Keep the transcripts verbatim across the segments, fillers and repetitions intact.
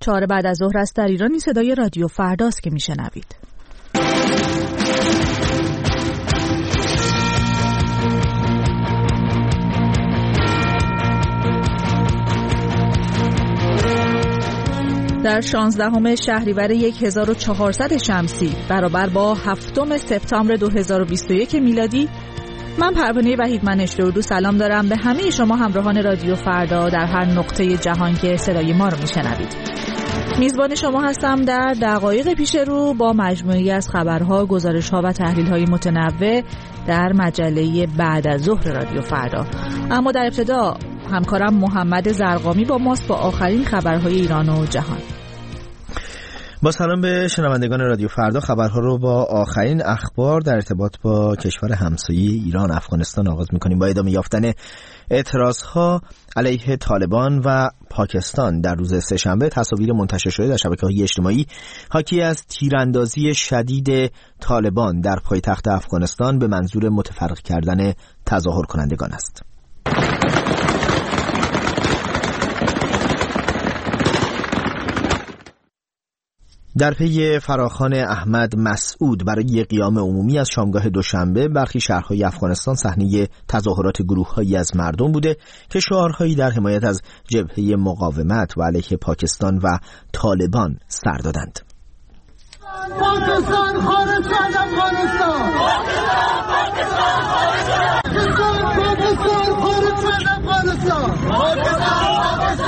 چهار بعد از ظهر است در ایران. صدای رادیو فرداست که میشنوید. در شانزدهم شهریور هزار و چهارصد شمسی برابر با هفتم سپتامبر دو هزار و بیست و یک میلادی، من پروانه وحیدمنش درود و سلام دارم به همه شما همراهان رادیو فردا در هر نقطه جهان که صدای ما رو میشنوید. میزبان شما هستم در دقایق پیش رو با مجموعی از خبرها، گزارش‌ها و تحلیل‌های متنوع در مجله بعد از ظهر رادیو فردا. اما در ابتدا همکارم محمد زرقامی با ماست با آخرین خبرهای ایران و جهان. با سلام به شنوندگان رادیو فردا، خبرها رو با آخرین اخبار در ارتباط با کشور همسایه ایران افغانستان آغاز می‌کنیم. با ادامه یافتن اعتراضها علیه طالبان و پاکستان در روز سه‌شنبه، تصاویر منتشر شده در شبکه‌های اجتماعی حاکی از تیراندازی شدید طالبان در پایتخت افغانستان به منظور متفرق کردن تظاهر کنندگان است. در پی فراخوان احمد مسعود برای قیام عمومی از شامگاه دوشنبه، برخی شهرهای افغانستان صحنه تظاهرات گروه‌هایی از مردم بوده که شعارهایی در حمایت از جبهه مقاومت و علیه پاکستان و طالبان سر دادند. پاکستان خارج از افغانستان! پاکستان خارج از افغانستان!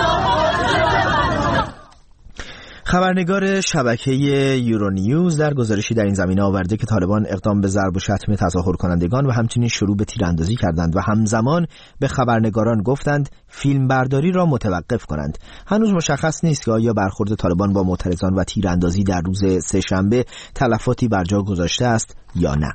خبرنگار شبکه یورونیوز در گزارشی در این زمینه آورده که طالبان اقدام به ضرب و شتم تظاهر کنندگان و همچنین شروع به تیراندازی کردند و همزمان به خبرنگاران گفتند فیلمبرداری را متوقف کنند. هنوز مشخص نیست که آیا برخورد طالبان با معترضان و تیراندازی در روز سه‌شنبه تلفاتی بر جا گذاشته است یا نه.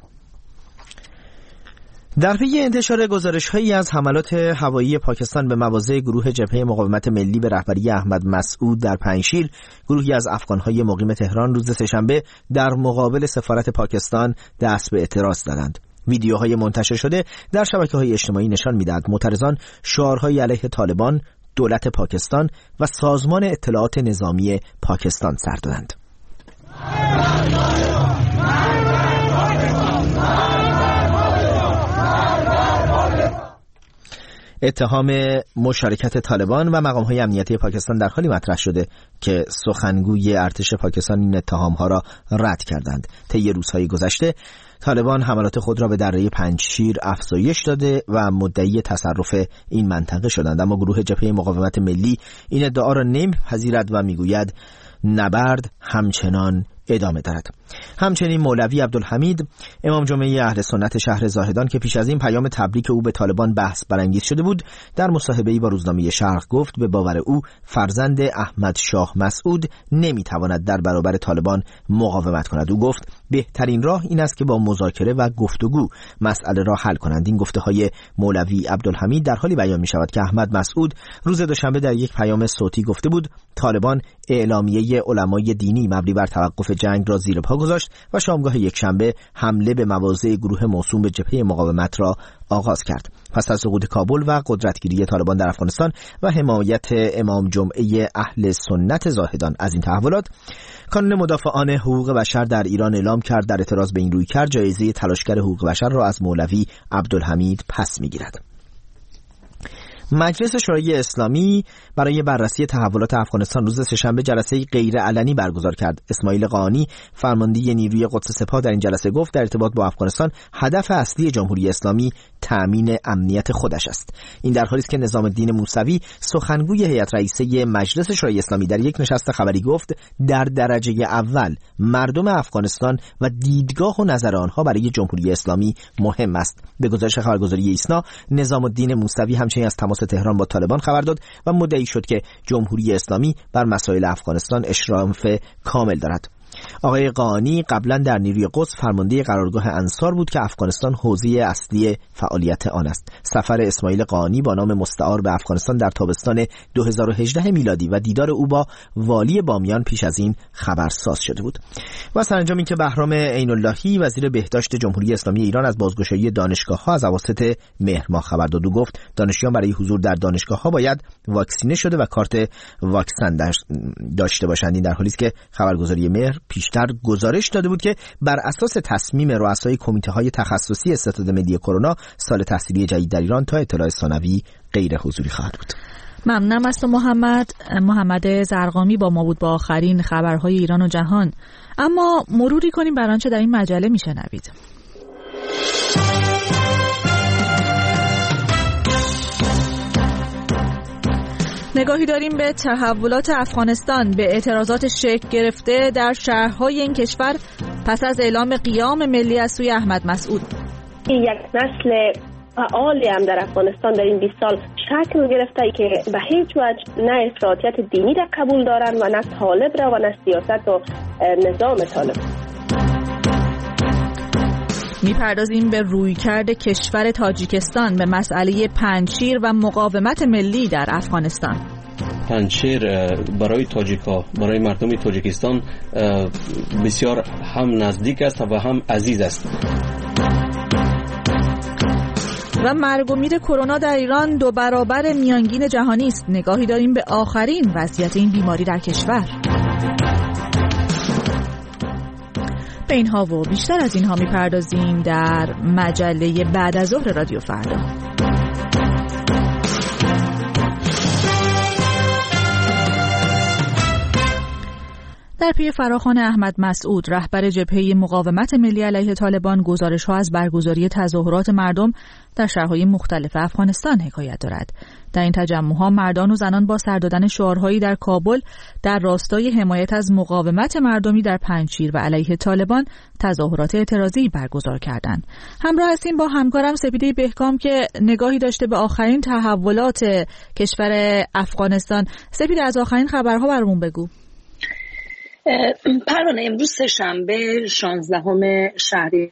در پی انتشار گزارش‌هایی از حملات هوایی پاکستان به مواضع گروه جبهه مقاومت ملی به رهبری احمد مسعود در پنجشیر، گروهی از افغان‌های مقیم تهران روز سه‌شنبه در مقابل سفارت پاکستان دست به اعتراض زدند. ویدیوهای منتشر شده در شبکه‌های اجتماعی نشان می‌دهد معترضان شعارهای علیه طالبان، دولت پاکستان و سازمان اطلاعات نظامی پاکستان سر دادند. اتهام مشارکت طالبان و مقام‌های امنیتی پاکستان در حالی مطرح شده که سخنگوی ارتش پاکستان این اتهام‌ها را رد کردند. طی روزهای گذشته طالبان حملات خود را به دره پنجشیر افزایش داده و مدعی تصرف این منطقه شدند، اما گروه جبهه مقاومت ملی این ادعا را نمی‌پذیرد و می‌گوید نبرد همچنان ادامه دارد. همچنین مولوی عبدالحمید، امام جمعه اهل سنت شهر زاهدان که پیش از این پیام تبریک او به طالبان بحث برانگیز شده بود، در مصاحبه‌ای با روزنامه شرق گفت به باور او فرزند احمد شاه مسعود نمیتواند در برابر طالبان مقاومت کند. او گفت بهترین راه این است که با مذاکره و گفتگو مسئله را حل کنند. این گفته‌های مولوی عبدالحمید در حالی بیان می‌شود که احمد مسعود روز دوشنبه در یک پیام صوتی گفته بود طالبان اعلامیه علمای دینی مبنی بر توقف جنگ را زیر پا گذاشت و شامگاه یکشنبه حمله به مواضع گروه موسوم به جبهه مقاومت را آغاز کرد. پس از سقوط کابل و قدرتگیری طالبان در افغانستان و حمایت امام جمعه اهل سنت زاهدان از این تحولات، کانون مدافعان حقوق بشر در ایران اعلام کرد در اعتراض به این رویکرد جایزه تلاشگر حقوق بشر را از مولوی عبدالحمید پس می‌گیرد. مجلس شورای اسلامی برای بررسی تحولات افغانستان روز سه‌شنبه جلسه غیر علنی برگزار کرد. اسماعیل قانی، فرمانده نیروی قدس سپاه، در این جلسه گفت در ارتباط با افغانستان هدف اصلی جمهوری اسلامی تأمین امنیت خودش است. این در حالی است که نظام الدین موسوی، سخنگوی هیئت رئیسه مجلس شورای اسلامی، در یک نشست خبری گفت در درجه اول مردم افغانستان و دیدگاه و نظر آنها برای جمهوری اسلامی مهم است. به گزارش خبرگزاری ایسنا، نظام الدین موسوی همچنین از تماس تهران با طالبان خبر داد و مدعی شد که جمهوری اسلامی بر مسائل افغانستان اشراف کامل دارد. آقای قانی قبلا در نیروی قدس فرمانده قرارگاه انصار بود که افغانستان حوزه اصلی فعالیت آن است. سفر اسماعیل قانی با نام مستعار به افغانستان در تابستان دو هزار و هجده میلادی و دیدار او با والی بامیان پیش از این خبرساز شده بود. و سرانجام اینکه بهرام عین اللهی وزیر بهداشت جمهوری اسلامی ایران از بازگشایی دانشگاه‌ها از اواسط مهر ماه خبر داد و گفت دانشجویان برای حضور در دانشگاه‌ها باید واکسینه شده و کارت واکسن داشته باشند. این در حالی است که خبرگزاری مهر پیشتر گزارش داده بود که بر اساس تصمیم رؤسای کمیته‌های تخصصی استعداد ملی کرونا سال تحصیلی جدید در ایران تا اطلاع ثانوی غیر حضوری خواهد بود. ممنونم از تو محمد. محمد زرقامی با ما بود با آخرین خبرهای ایران و جهان. اما مروری کنیم بر آنچه در این مجله میشنوید. نگاهی داریم به تحولات افغانستان به اعتراضات شکل گرفته در شهرهای این کشور پس از اعلام قیام ملی از سوی احمد مسعود. یک نسل فعالی هم در افغانستان در این بیست سال شکل گرفته که به هیچ وجه نه افراطیت دینی را قبول دارن و نه طالب را و نه سیاست و نظام طالب. میپردازیم به رویکرد کشور تاجیکستان به مسئله پنجشیر و مقاومت ملی در افغانستان. پنجشیر برای تاجیکا، برای مردم تاجیکستان بسیار هم نزدیک است و هم عزیز است. و مرگ و میر کرونا در ایران دو برابر میانگین جهانی است. نگاهی داریم به آخرین وضعیت این بیماری در کشور. به اینها و بیشتر از اینها میپردازیم در مجله بعد از ظهر رادیو فردا. در پی فراخوان احمد مسعود رهبر جبهه مقاومت ملی علیه طالبان گزارش‌ها از برگزاری تظاهرات مردم در شهرهای مختلف افغانستان حکایت دارد. در این تجمع‌ها مردان و زنان با سر دادن شعارهایی در کابل در راستای حمایت از مقاومت مردمی در پنجشیر و علیه طالبان تظاهرات اعتراضی برگزار کردند. همراه هستیم با همکارم سپیده بهکام که نگاهی داشته به آخرین تحولات کشور افغانستان. سپیده از آخرین خبرها برامون بگو. پروانه، امروز سه‌شنبه شانزدهم شهریور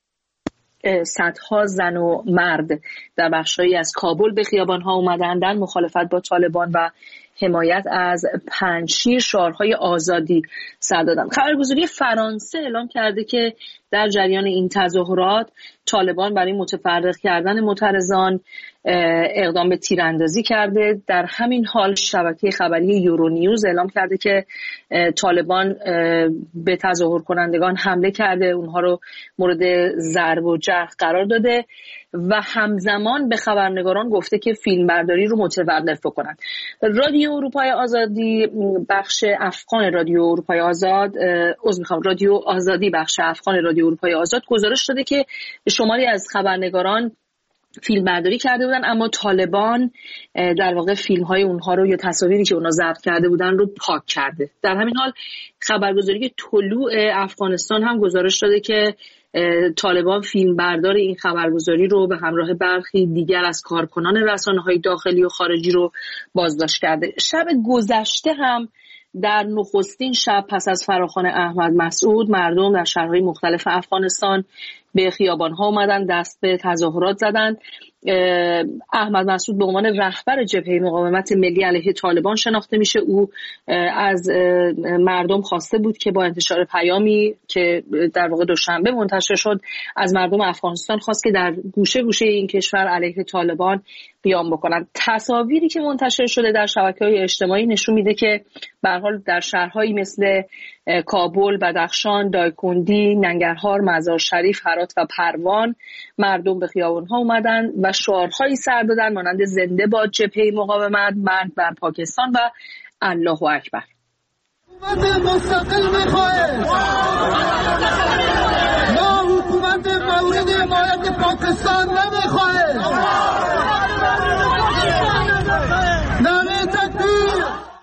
صدها زن و مرد در بخش‌هایی از کابل به خیابان‌ها اومدند در مخالفت با طالبان و حمایت از پنجشیر شعارهای آزادی سر دادند. خبرگزاری فرانسه اعلام کرده که در جریان این تظاهرات طالبان برای متفرق کردن معترضان اقدام به تیراندازی کرده. در همین حال شبکه خبری یورونیوز اعلام کرده که طالبان به تظاهر کنندگان حمله کرده، اونها رو مورد ضرب و جرح قرار داده و همزمان به خبرنگاران گفته که فیلمبرداری رو متوقف کنند. رادیو اروپای آزادی بخش افغان رادیو اروپای آزاد عذر میخوام رادیو آزادی بخش افغان رادیو اروپای آزاد گزارش داده که شماری از خبرنگاران فیلم برداری کرده بودن، اما طالبان در واقع فیلم های اونها رو یا تصاویری که اونها ضبط کرده بودن رو پاک کرده. در همین حال خبرگزاری طلوع افغانستان هم گزارش داده که طالبان فیلم بردار این خبرگزاری رو به همراه برخی دیگر از کارکنان رسانه‌های داخلی و خارجی رو بازداشت کرده. شب گذشته هم در نخستین شب پس از فراخوان احمد مسعود مردم در شهرهای مختلف افغانستان به خیابان‌ها اومدن، دست به تظاهرات زدند. احمد مسعود به عنوان رهبر جبهه مقاومت ملی علیه طالبان شناخته میشه. او از مردم خواسته بود که با انتشار پیامی که در واقع دوشنبه منتشر شد از مردم افغانستان خواست که در گوشه گوشه این کشور علیه طالبان قیام بکنند. تصاویری که منتشر شده در شبکه‌های اجتماعی نشون میده که به هر حال در شهرهایی مثل کابل، بدخشان، دایکندی، ننگرهار، مزار شریف، هرات و پروان مردم به خیابان‌ها اومدن و شعارهایی سر دادن مانند زنده باد جبهه مقاومت، مرگ بر پاکستان و الله اکبر. حکومت مستقل می‌خواهیم. ما حکومت مورد حمایت پاکستان نمی‌خواهیم. نعره تکبیر.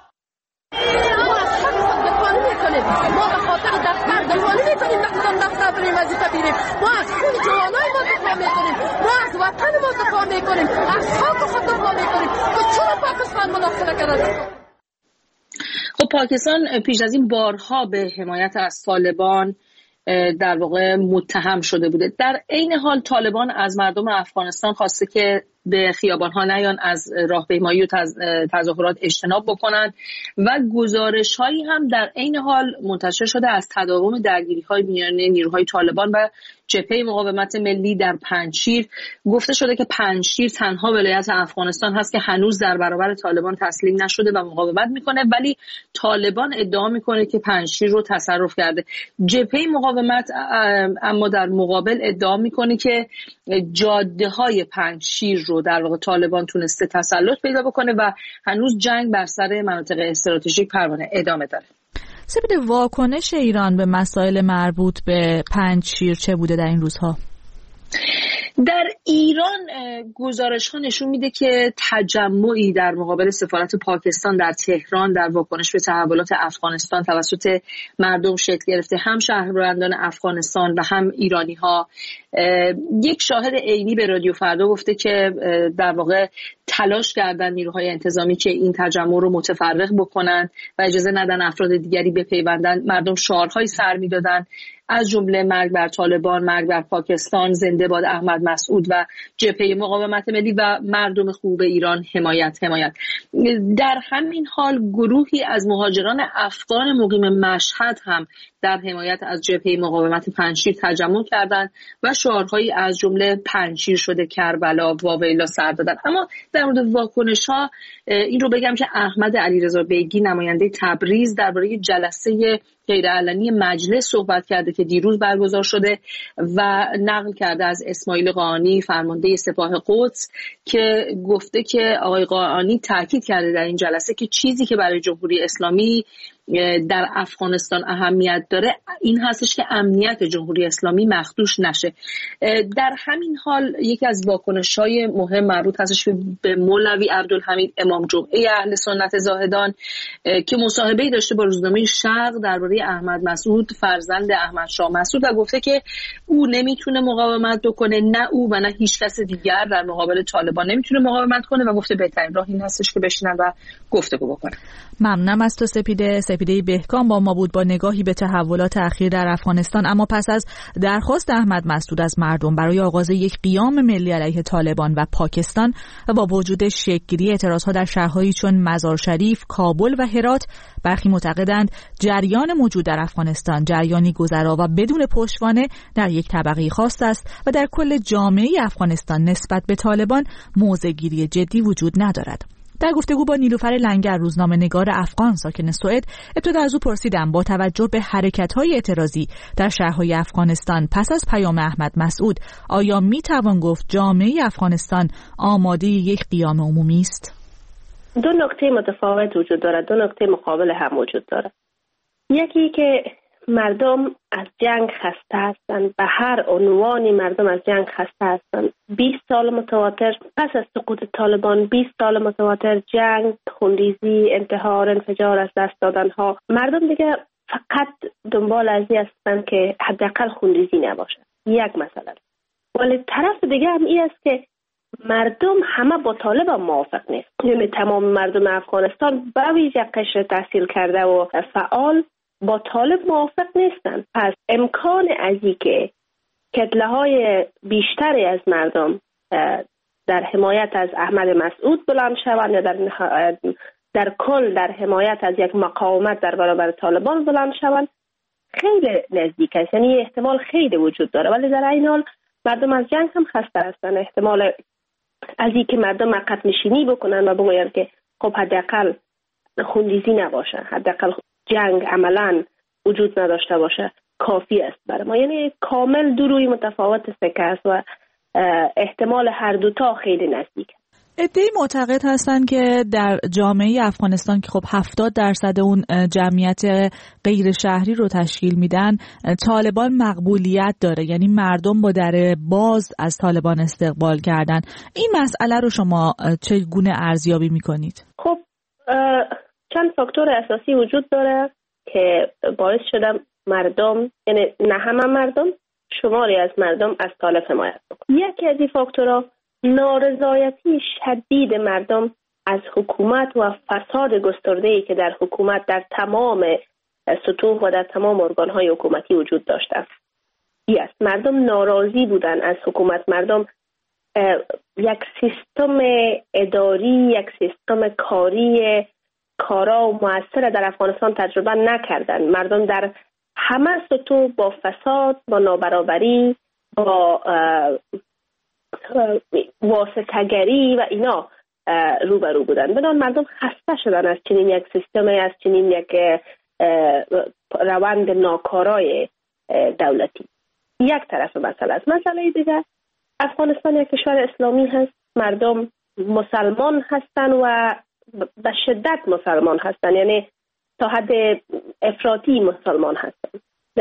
ما به خاطر دفتر دیوانه میکنیم نقدم دفتر بریم وظیفه بیریم. ما از خون جوانای ما دفاع میکنیم، ما از وطن ما دفاع میکنیم، از خاک خود دفاع میکنیم. تو چرا پاکستان مناصره کرده؟ خب پاکستان پیش از این بارها به حمایت از طالبان در واقع متهم شده بوده. در عین حال طالبان از مردم افغانستان خواسته که به خیابان‌ها نیان، از راهپیمایی و تظاهرات اجتناب بکنند و گزارش‌هایی هم در عین حال منتشر شده از تداوم درگیری‌های میان نیروهای طالبان و جبهه مقاومت ملی در پنجشیر. گفته شده که پنجشیر تنها ولایت افغانستان هست که هنوز در برابر طالبان تسلیم نشده و مقاومت میکنه، ولی طالبان ادعا میکنه که پنجشیر رو تصرف کرده. جبهه مقاومت اما در مقابل ادعا میکنه که جاده‌های پنجشیر رو در واقع طالبان تونسته تسلط پیدا بکنه و هنوز جنگ بر سر مناطق استراتژیک پروانه ادامه داره. سپید، واکنش ایران به مسائل مربوط به پنجشیر چه بوده در این روزها؟ در ایران گزارش ها نشون میده که تجمعی در مقابل سفارت پاکستان در تهران در واکنش به تحولات افغانستان توسط مردم شکل گرفته. هم شهروندان افغانستان و هم ایرانی ها. یک شاهد عینی به رادیو فردا گفته که در واقع تلاش کردن نیروهای انتظامی که این تجمع رو متفرق بکنن و اجازه ندن افراد دیگری بپیوندن. مردم شعارهایی سر میدادن از جمله مرگ بر طالبان، مرگ بر پاکستان، زنده باد احمد مسعود و جبهه مقاومت ملی و مردم خوب ایران، حمایت حمایت. در همین حال گروهی از مهاجران افغان مقیم مشهد هم در حمایت از جبهه مقاومت پنجشیر تجمع کردند و شعارهایی از جمله پنجشیر شده کربلا واویلا سر دادن. اما در مورد واکنش‌ها این رو بگم که احمد علیرضا بیگی نماینده تبریز درباره جلسه غیرعلنی مجلس صحبت کرده که دیروز برگزار شده و نقل کرده از اسماعیل قاآنی فرمانده سپاه قدس که گفته که آقای قاآنی تاکید کرده در این جلسه که چیزی که برای جمهوری اسلامی در افغانستان اهمیت داره این هستش که امنیت جمهوری اسلامی مخدوش نشه. در همین حال یکی از واکنش‌های مهم مربوط هستش به مولوی عبدالحمید امام جمعه اهل سنت زاهدان که مصاحبه‌ای داشته با روزنامه شرق درباره احمد مسعود فرزند احمد شاه مسعود و گفته که او نمیتونه مقاومت بکنه، نه او و نه هیچ کس دیگر در مقابل طالبان نمیتونه مقاومت کنه و گفته بهترین راه این هستش که بشینن و گفتگو بکنن. ممنونم از تو سپیده. سپیده بهکام با ما بود با نگاهی به تحولات اخیر در افغانستان. اما پس از درخواست احمد مسعود از مردم برای آغاز یک قیام ملی علیه طالبان و پاکستان و با وجود شکل‌گیری اعتراضها در شهرهایی چون مزار شریف، کابل و هرات، برخی معتقدند جریان موجود در افغانستان جریانی گذرا و بدون پشتوانه در یک طبقه خاص است و در کل جامعه افغانستان نسبت به طالبان موضع‌گیری جدی وجود ندارد. در گفتگو با نیلوفر لنگر روزنامه‌نگار افغان ساکن سوئد، ابتدا از او پرسیدم با توجه به حرکت‌های اعتراضی در شهرهای افغانستان پس از پیام احمد مسعود آیا می‌توان گفت جامعه افغانستان آماده یک قیام عمومی است؟ دو نکته متفاوت وجود دارد، دو نکته مقابل هم وجود دارد. یکی که مردم از جنگ خسته هستند، به هر عنوانی مردم از جنگ خسته هستند. بیست سال متواتر پس از سقوط طالبان، بیست سال متواتر جنگ، خونریزی، انتحار، انفجار، از دست دادن ها. مردم دیگه فقط دنبال ازی هستند که حداقل خونریزی نباشه. یک مسئله. ولی طرف دیگه هم این است که مردم همه با طالبان موافق نیست. یعنی تمام مردم افغانستان به ویژه قشر تحصیل کرده و فعال با طالب موافق نیستند. پس امکان ازی که کتله های بیشتری از مردم در حمایت از احمد مسعود بلند شوند یا در در کل در حمایت از یک مقاومت در برابر طالبان بلند شوند خیلی نزدیک است. یعنی احتمال خیلی وجود داره، ولی در این حال مردم از جنگ هم خسته هستند. احتمال از این که مردم عقب نشینی بکنن و بگوین که خب حداقل خونریزی نباشه، حداقل جنگ عملا وجود نداشته باشه کافی است برای ما. یعنی کامل دو روی متفاوت سکه است و احتمال هر دوتا خیلی نزدیک. عده‌ای معتقد هستند که در جامعه افغانستان که خب هفتاد درصد اون جمعیت غیر شهری رو تشکیل میدن، طالبان مقبولیت داره، یعنی مردم با در باز از طالبان استقبال کردن. این مسئله رو شما چگونه ارزیابی میکنید؟ خب چند فاکتور اساسی وجود داره که باعث شده مردم، یعنی نه همه مردم، شماری از مردم از طالب حمایت بکنن. یکی از این فاکتورها نارضایتی شدید مردم از حکومت و فساد گسترده‌ای که در حکومت در تمام سطوح و در تمام ارگان‌های حکومتی وجود داشته است. yes. مردم ناراضی بودن از حکومت. مردم یک سیستم اداری، یک سیستم کاری کارا و مؤثر در افغانستان تجربه نکردن. مردم در همه سطوح با فساد، با نابرابری، با واسطه‌گری و اینا روبرو بودن. بنابراین مردم خسته شدن از چنین یک سیستم، از چنین یک روند ناکارای دولتی. یک طرف مسئله است. مسئله دیگه، افغانستان یک کشور اسلامی هست. مردم مسلمان هستن و به شدت مسلمان هستن، یعنی تا حد افراطی مسلمان هستن.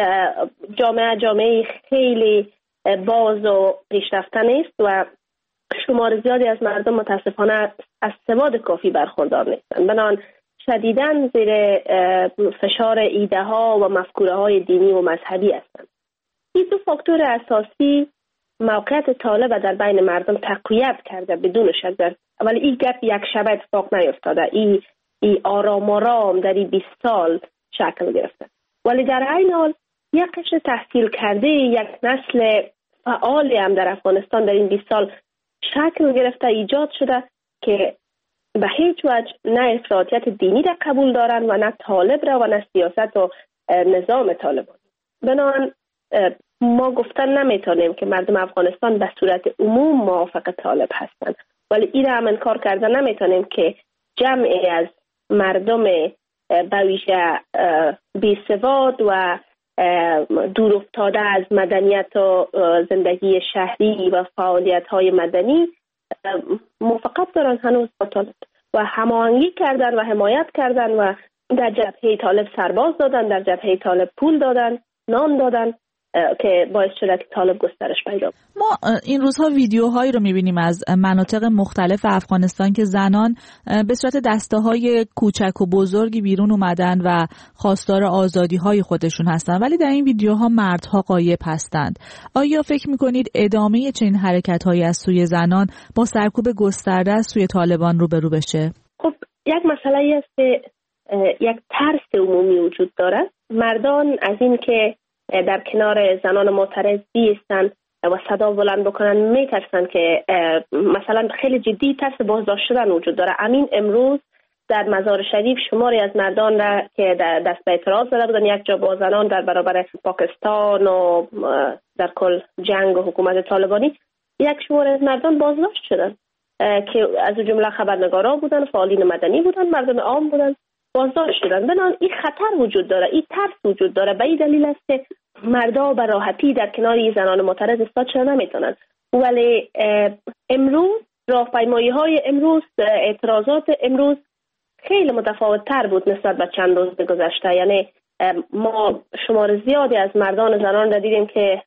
جامعه جامعه خیلی باز و پیشرفته است و شمار زیادی از مردم متاسفانه از سواد کافی برخوردار نیستند. بنابراین شدیداً زیر فشار ایده ها و مفکوره های دینی و مذهبی هستند. این دو فاکتور اساسی موقعیت طالب در بین مردم تقویت کرده بدون شک در، ولی این گپ یک شب اتفاق نیفتاده. این ای آرام آرام در این بیست سال شکل گرفته. ولی در عین حال یک قشر تحصیل کرده، یک نسل فعالی هم در افغانستان در این بیست سال شکل گرفته، ایجاد شده که به هیچ وجه نه افراطیت دینی را قبول دارن و نه طالب را و نه سیاست و نظام طالبان. بنابراین ما گفتن نمیتونیم که مردم افغانستان به صورت عموم موافق طالب هستند، ولی این را هم انکار کرده نمیتونیم که جمعی از مردم به ویژه بی‌سواد و دور افتاده از مدنیت و زندگی شهری و فعالیت های مدنی موافقت دارن هنوز با طالب و هماهنگی کردن و حمایت کردن و در جبهه طالب سرباز دادن، در جبهه طالب پول دادن، نان دادن که باعث شده که طالب گسترش پیدا کنه. ما این روزها ویدیوهایی رو می‌بینیم از مناطق مختلف افغانستان که زنان به صورت دسته‌های کوچک و بزرگی بیرون اومدن و خواستار آزادی‌های خودشون هستن، ولی در این ویدیوها مردها غایب هستند. آیا فکر می‌کنید ادامه چنین حرکت‌هایی از سوی زنان با سرکوب گسترده از سوی طالبان روبرو بشه؟ خب یک مسئله است که یک ترس عمومی وجود داره. مردان از این که در کنار زنان معترض ایستن و صدا بلند بکنن میترسن که مثلا خیلی جدی ترس بازداشت شدن وجود داره. امین امروز در مزار شریف شماری از مردان را که دست به اعتراض زده بودن یک جا با زنان در برابر پاکستان و در کل جنگ و حکومت طالبانی، یک شمار از مردان بازداشت شدن که از جمله خبرنگارا بودن، فعالین مدنی بودن، مردم عام بودن، بازداشت شدن. بنابراین این خطر وجود داره، این ترس وجود داره. به این دلیل است که مردا به راحتی در کنار این زنان معترض ایستاد شدن نمیتونن. ولی امروز راهپیمایی های امروز، اعتراضات امروز خیلی متفاوت تر بود نسبت به چند روز گذشته. یعنی ما شمار زیادی از مردان و زنان را دیدیم که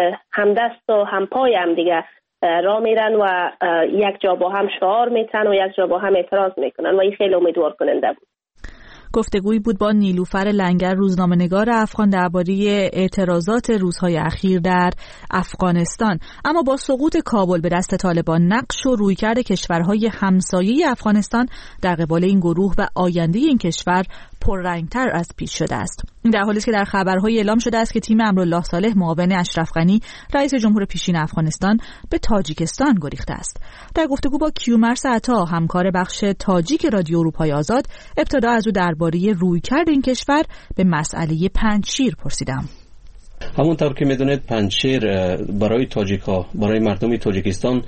همدست و همپای هم دیگه راه میرن و یک جا با هم شعار میتن و یک جا با هم اعتراض میکنن و این خیلی امیدوار کننده بود. گفتگویی بود با نیلوفر لنگر، روزنامه‌نگار افغان، درباره اعتراضات روزهای اخیر در افغانستان. اما با سقوط کابل به دست طالبان، نقش و رویکرد کشورهای همسایه افغانستان در قبال این گروه و آینده این کشور پررنگتر از پیش شده است. این در حالی است که در خبرهای اعلام شده است که تیم امرالله صالح، معاون اشرف غنی رئیس جمهور پیشین افغانستان، به تاجیکستان گریخته است. در گفتگو با کیومرث عطا، همکار بخش تاجیک رادیو اروپای آزاد، ابتدا از او درباره رویکرد این کشور به مسئله پنجشیر پرسیدم. همونطور که میدونید پنجشیر برای تاجیکا، برای مردم تاجیکستان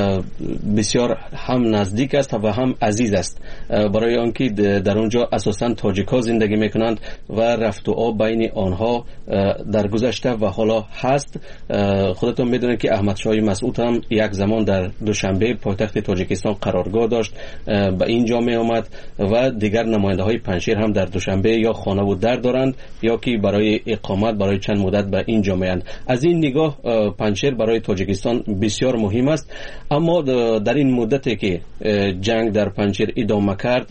بسیار هم نزدیک است و هم عزیز است، برای آنکه در اونجا اساساً تاجیکا زندگی میکنند و رفت و آب بین آنها در گذشته و حالا هست. خودتون میدونید که احمد شاه مسعود هم یک زمان در دوشنبه پایتخت تاجیکستان قرارگاه داشت، به اینجا می آمد و دیگر نماینده های پنجشیر هم در دوشنبه یا خانه و در دارند یا که برای اقامت برای چند مدت به این جامعه. از این نگاه پنجشیر برای تاجیکستان بسیار مهم است. اما در این مدتی که جنگ در پنجشیر ادامه کرد،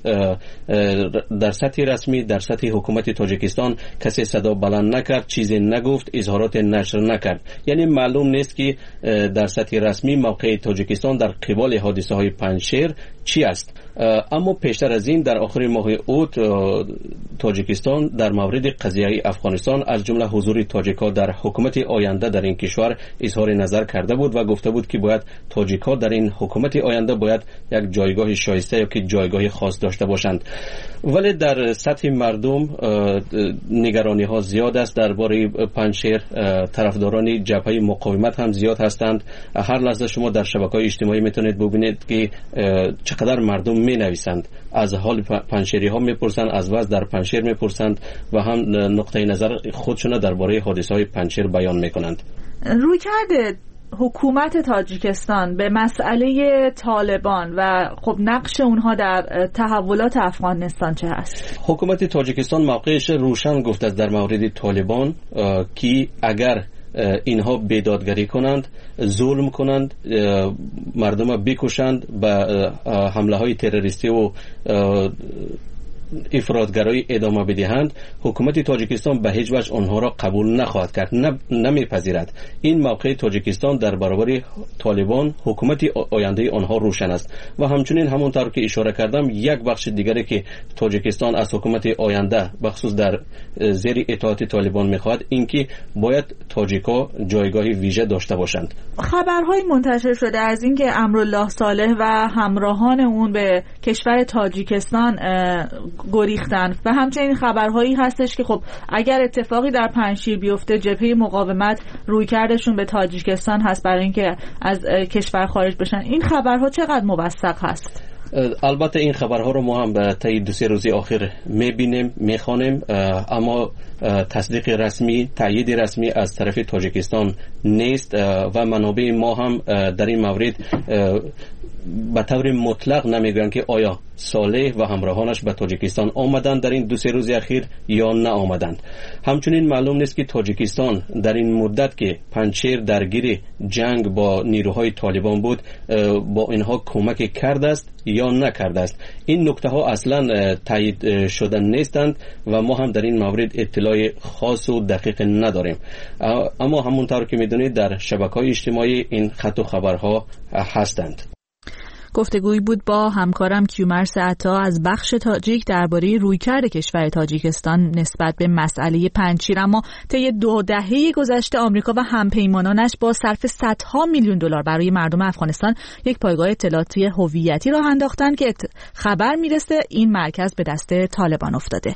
در سطح رسمی، در سطح حکومت تاجیکستان کسی صدا بلند نکرد، چیزی نگفت، اظهارات نشر نکرد. یعنی معلوم نیست که در سطح رسمی موقع تاجیکستان در قبال حادثه های پنجشیر چی است. اما پیشتر از این در آخر ماه اوت تاجیکستان در مورد قضیه افغانستان از جمله حضور تاجیک‌ها در حکومت آینده در این کشور اظهار نظر کرده بود و گفته بود که باید تاجیک‌ها در این حکومت آینده باید یک جایگاه شایسته یا که جایگاه خاص داشته باشند. ولی در سطح مردم نگرانی ها زیاد است درباره پنجشیر. طرفداران جبهه مقاومت هم زیاد هستند. هر لحظه شما در شبکه‌های اجتماعی میتونید ببینید که چقدر مردم می نویسند، از حال پنجشیری ها میپرسند، از وضع در پنجشیر میپرسند و هم نقطه نظر خودشون درباره حادثه های پنجشیر بیان میکنند. روی کرده حکومت تاجیکستان به مسئله طالبان و خب نقش اونها در تحولات افغانستان چه هست؟ حکومت تاجیکستان موقعش روشن گفت است در مورد طالبان که اگر اینها بیدادگری کنند، ظلم کنند، مردم بکشند، به حمله های تروریستی و افراطگرایی ادامه بدهند، حکومت تاجیکستان به هیچ وجه آنها را قبول نخواهد کرد، نمیپذیرد. این موقع تاجیکستان در برابر طالبان حکومت آینده آنها روشن است و همچنین همونطور که اشاره کردم یک بخش دیگری که تاجیکستان از حکومت آینده بخصوص در زیر اطاعت طالبان میخواهد اینکه باید تاجیک‌ها جایگاه ویژه داشته باشند. خبرهای منتشر شده از اینکه امرالله صالح و همراهان اون به کشور تاجیکستان گریختن و همچنین خبرهایی هستش که خب اگر اتفاقی در پنجشیر بیفته جبهه مقاومت رویکردشون به تاجیکستان هست برای اینکه از کشور خارج بشن. این خبرها چقدر موثق هست؟ البته این خبرها رو ما هم به طی دو سه روز آخر میبینیم، میخوانیم، اما تصدیق رسمی، تایید رسمی از طرف تاجیکستان نیست و منابع ما هم در این مورد به طور مطلق نمیگویند که آیا صالح و همراهانش به تاجیکستان آمدند در این دو سه روز اخیر یا نه آمدند. همچنین معلوم نیست که تاجیکستان در این مدت که پنجشیر درگیر جنگ با نیروهای طالبان بود با اینها کمک کرده است یا نکرده است. این نکته ها اصلا تایید شده نیستند و ما هم در این مورد اطلاع خاص و دقیق نداریم. اما همونطور که میدونید در شبکه‌های اجتماعی این خط و خبرها هستند. گفتگویی بود با همکارم کیومرث عطا از بخش تاجیک درباره رویکرد کشور تاجیکستان نسبت به مسئله پنجشیر. اما طی دو دهه گذشته آمریکا و همپیمانانش با صرف صدها میلیون دلار برای مردم افغانستان یک پایگاه اطلاعاتی هویتی راه انداختند که خبر میرسه این مرکز به دست طالبان افتاده.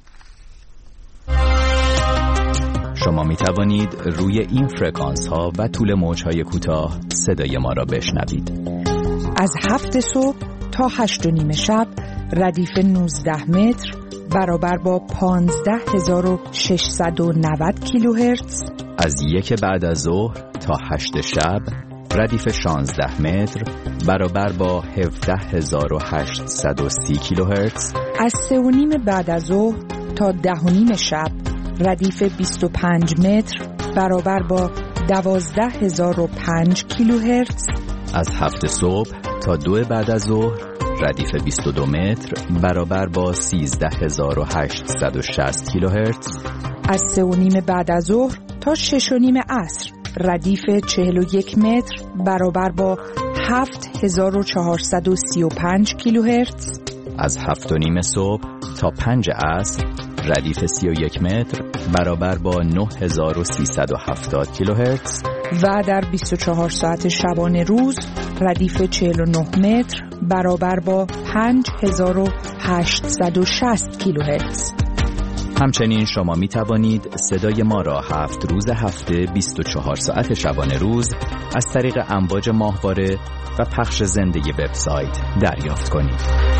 شما می توانید روی این فرکانس ها و طول موج های کوتاه صدای ما را بشنوید. از هفت صبح تا هشت و نیم شب ردیف نوزده متر برابر با پانزده هزار و ششصد و نود کیلوهرتز. از یک بعد از ظهر تا هشت شب ردیف شانزده متر برابر با هفده هزار و هشتصد و سی کیلوهرتز. از سه و نیم بعد از ظهر تا ده و نیم شب ردیف بیست و پنج متر برابر با دوازده هزار و پنج کیلوهرتز. از هفت صبح تا دو بعد از ظهر ردیف بیست و دو متر برابر با سیزده هزار و هشتصد و شصت کیلوهرتز. از سه و نیم بعد از ظهر تا شش و نیم عصر ردیف چهل و یک متر برابر با هفت هزار و چهارصد و سی و پنج کیلوهرتز. از هفت و نیم صبح تا پنج عصر ردیف سی و یک متر برابر با نه هزار و سیصد و هفتاد کیلوهرتز. و در بیست و چهار ساعت شبانه روز ردیف چهل و نه متر برابر با پنج هزار و هشتصد و شصت کیلوهرتز. همچنین شما می توانید صدای ما را هفت روز هفته بیست و چهار ساعت شبانه روز از طریق امواج ماهواره و پخش زنده وبسایت دریافت کنید.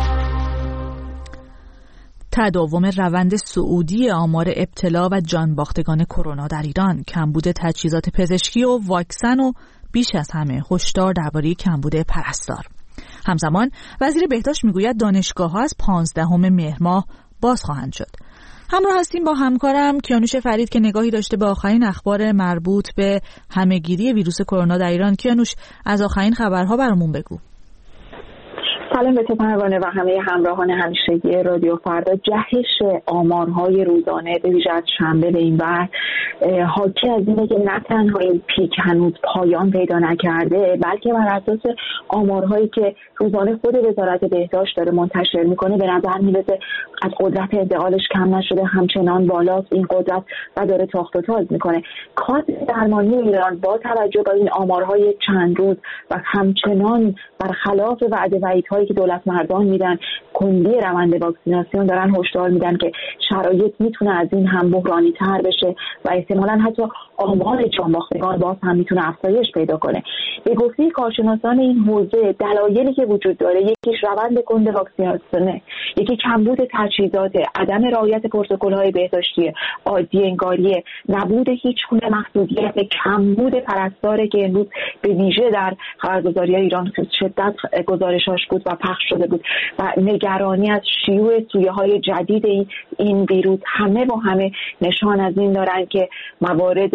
تداوم روند صعودی آمار ابتلا و جانباختگان کرونا در ایران، کمبود تجهیزات پزشکی و واکسن و بیش از همه هشدار درباره کمبود پرستار. همزمان وزیر بهداشت میگوید دانشگاه‌ها از پانزدهم مهر ماه باز خواهند شد. همراه هستیم با همکارم کیانوش فرید که نگاهی داشته به آخرین اخبار مربوط به همه‌گیری ویروس کرونا در ایران. کیانوش، از آخرین خبرها برامون بگو. سلام به تو پروانه و همه همراهان همیشگی رادیو فردا. جهش آمارهای روزانه به ویژه از شنبه به این ور حاکی از اینه که نه تنها این پیک هنوز پایان پیدا نکرده، بلکه بر اساس آمارهایی که روزانه خود وزارت بهداشت داره منتشر میکنه به نظر میرسه از قدرت انتقالش کم نشده، همچنان بالاست این قدرت و داره تاخت و تاز میکنه. کادر درمانی ایران با توجه به این آمارهای چند روز و همچنان برخلاف وعده و هایی که دولت مردان میدن کندی روند واکسیناسیون دارن هشدار میدن که شرایط میتونه از این هم بحرانی تر بشه و احتمالاً حتی آمار جانباختگان باز هم میتونه افزایش پیدا کنه. به گفته کارشناسان این حوزه دلایلی که وجود داره یکیش روند کند واکسیناسیونه، یکی کمبود تجهیزات، عدم رعایت پروتکل‌های بهداشتی عادی انگاری، نبود هیچ گونه محدودیت، کمبود پرستاره که امروز به ویژه در خبرگزاری‌های ایران شدت گزارشاش بود و پخش شده بود و نگرانی از شیوع سویه‌های جدید این ویروس، همه با همه نشان از این دارن که موارد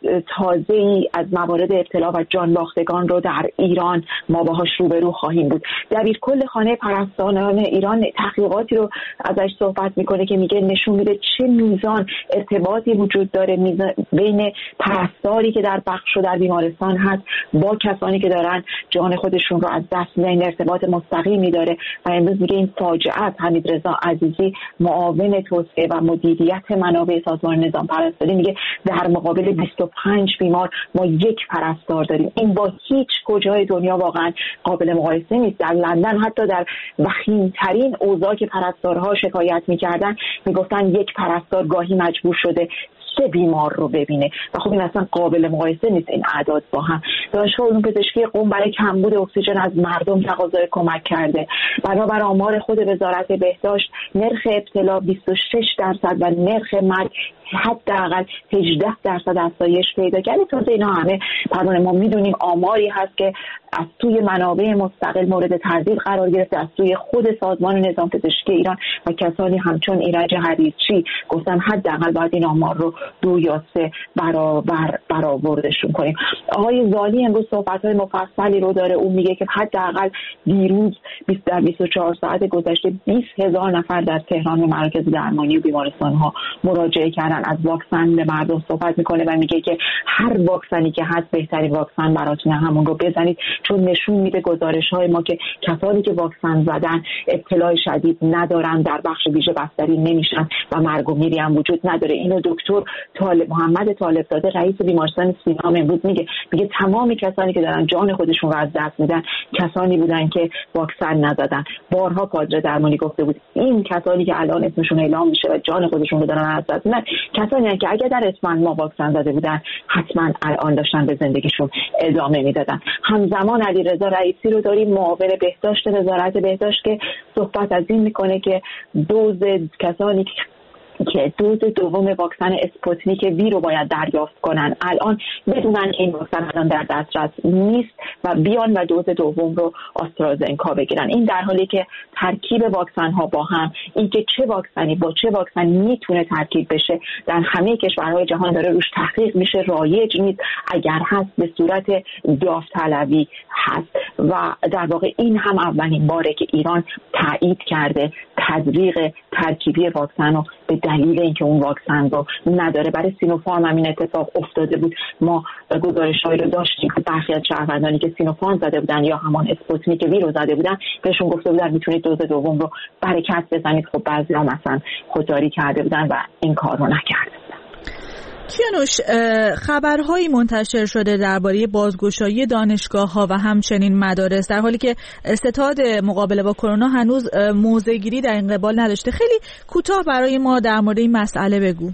تازه‌ای از موارد ابتلا و جان باختگان رو در ایران ما باهاش روبرو خواهیم بود. دبیرکل خانه پرستاران ایران تحقیقاتی رو ازش صحبت میکنه که میگه نشون میده چه میزان ارتباطی وجود داره بین پرستاری که در بخش و در بیمارستان هست با کسانی که دارن جان خودشون رو از دست میدن. این ارتباط مستقیمی داره و امروز میگه این فاجعه است. حمیدرضا عزیزی معاون توسعه و مدیریت منابع سازمان نظام پرستاری میگه در مقابل بیست و پنج بیمار ما یک پرستار داریم. این با هیچ کجای دنیا واقعا قابل مقایسه نیست. در لندن حتی در وخیم‌ترین اوضاع که پرستارها شکایت می‌کردن میگفتن یک پرستار گاهی مجبور شده سه بیمار رو ببینه و خب این اصلا قابل مقایسه نیست این اعداد با هم. دانشگاه علوم پزشکی قم برای کمبود اکسیژن از مردم تقاضای کمک کرده. بنابر آمار خود وزارت بهداشت نرخ ابتلا بیست و شش درصد و نرخ مرگ حداقل هجده درصد افزایش پیدا کرده. تازه اینا همه پروانه ما میدونیم آماری هست که از سوی منابع مستقل مورد تردید قرار گرفته، از سوی خود سازمان نظام پزشکی ایران و کسانی همچون ایرج حریصچی گفتن حداقل باید این آمار رو دو یا سه برابر برآوردشون کنیم. آقای زالی امروز صحبت‌های مفصلی رو داره. اون میگه که حداقل دیروز بیست در بیست و چهار ساعت گذشته بیست هزار نفر در تهران به مراکز درمانی و بیمارستان‌ها مراجعه کردن. از واکسن به مردم صحبت میکنه و میگه که هر واکسنی که هست بهترین واکسن براتونه همون رو بزنید، چون نشون میده گزارش‌های ما که کسانی که واکسن زدن ابتلا شدید ندارن، در بخش ویژه بستری نمیشن و مرگ و میری هم وجود نداره. اینو دکتر طالب محمد طالبزاده رئیس بیمارستان سینام امروز میگه میگه تمام کسانی که دارن جان خودشون رو از دست میدن کسانی بودن که واکسن نزدن. بارها کادر درمانی گفته بود این کسانی که الان اسمشون اعلام میشه و جان خودشون رو دارن از دست میدن کسانی هستند که اگر در اسفند ما واکسن زده بودن حتما الان داشتن به زندگیشون ادامه میدادن. همزمان علیرضا رئیسی رو داریم معاون بهداشت وزارت بهداشت که صحبت از این میکنه که دوز کسانی که دوز دوم واکسن اسپوتنیک وی رو باید دریافت کنن الان بدونن که این واکسن الان در دسترس نیست و بیان و دوز دوم رو آسترازنکا بگیرن. این در حالی که ترکیب واکسن ها با هم، اینکه چه واکسنی با چه واکسنی میتونه ترکیب بشه در همه کشورهای جهان داره روش تحقیق میشه، رایج نیست، اگر هست به صورت داوطلبی هست و در واقع این هم اولین باره که ایران تایید کرده تزریق ترکیبی واکسن رو به دلیل اینکه اون واکسن رو نداره. برای سینوفارم هم این اتفاق افتاده بود. ما گزارش‌هایی رو داشتیم که برخی از شهروندانی که سینوفارم زده بودن یا همان اسپوتنیک وی رو زده بودن بهشون گفته بودن میتونید دوز دوم رو برکت بزنید. خب بعضی‌ها مثلا خودداری کرده بودن و این کار رو نکردن. کیانوش، خبرهایی منتشر شده درباره بازگشایی دانشگاه‌ها و همچنین مدارس در حالی که ستاد مقابله با کرونا هنوز موضع‌گیری در این قبال نداشته. خیلی کوتاه برای ما در مورد این مسئله بگو.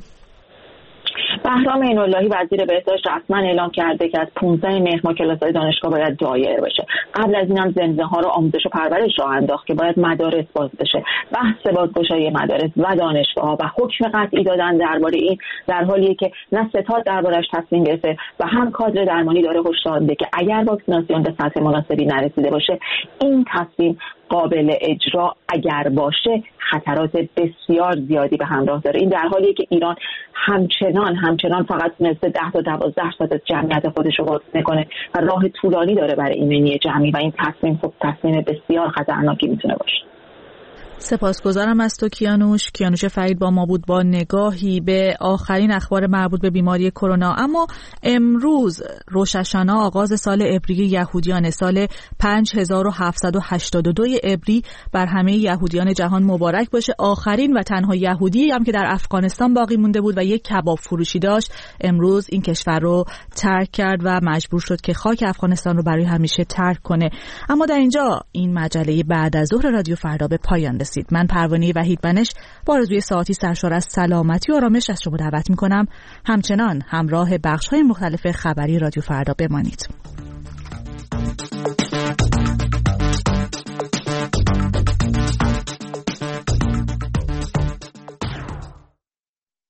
بهرام عین‌اللهی وزیر بهداشت رسما اعلام کرده که از پانزده مهر ما کلاس‌های دانشگاه باید دایر بشه. قبل از این هم زمزمه‌ها رو آموزش و پرورش راه انداخت که باید مدارس باز بشه. بحث بازگشایی مدارس و دانشگاه‌ها و حکم قطعی دادن درباره این در حالیه که نه ستاد دربارش تصمیم گرفته و هم کادر درمانی داره هشدار میده که اگر واکسیناسیون به سطح مناسبی نرسیده باشه این تصمیم قابل اجرا اگر باشه خطرات بسیار زیادی به همراه داره. این در حالیه که ایران همچنان همچنان فقط تونسته ده تا دوازده درصد از جمعیت خودش رو حفظ کنه و راه طولانی داره برای ایمنی جمعی و این تصمیم خب تصمیم بسیار خطرناکی میتونه باشه. سپاسگزارم از تو کیانوش. کیانوش فرید با ما بود با نگاهی به آخرین اخبار مربوط به بیماری کرونا. اما امروز روش الشنا آغاز سال عبری یهودیان، سال پنج هزار و هفتصد و هشتاد و دو عبری بر همه یهودیان جهان مبارک باشه. آخرین و تنها یهودی هم که در افغانستان باقی مونده بود و یک کباب فروشی داشت امروز این کشور رو ترک کرد و مجبور شد که خاک افغانستان رو برای همیشه ترک کنه. اما در اینجا این مجله بعد از ظهر رادیو فردا به پایان رسید. من پروانه وحید منش با آرزوی ساعتی سرشار از سلامتی و آرامش از شما دعوت می‌کنم همچنان همراه بخش‌های مختلف خبری رادیو فردا بمانید.